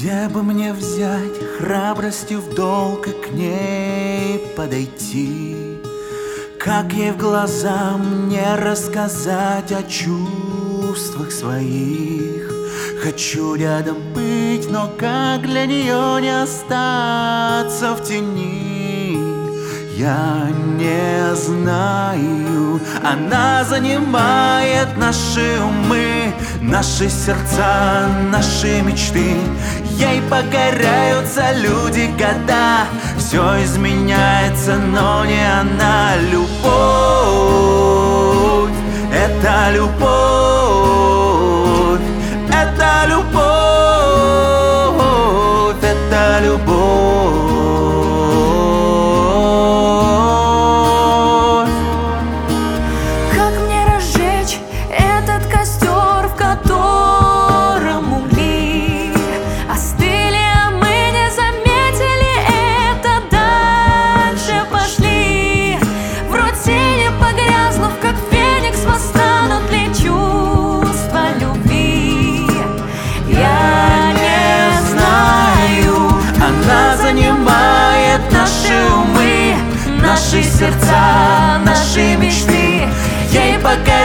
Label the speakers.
Speaker 1: Где бы мне взять храбрости в долг и к ней подойти? Как ей в глаза мне рассказать о чувствах своих? Хочу рядом быть, но как для нее не остаться в тени? Я не знаю. Она занимает наши умы, наши сердца, наши мечты. Ей покоряются люди, года. Все изменяется, но не она. Любовь, это любовь, это любовь, это любовь.
Speaker 2: Как мне разжечь этот костер, в котором угли остыли, а мы не заметили это, дальше пошли. В рутине погрязнув, как феникс, восстанут ли чувства любви? Я не знаю.
Speaker 1: Она занимает наши умы, наши сердца, наши мечты. Ей покоряются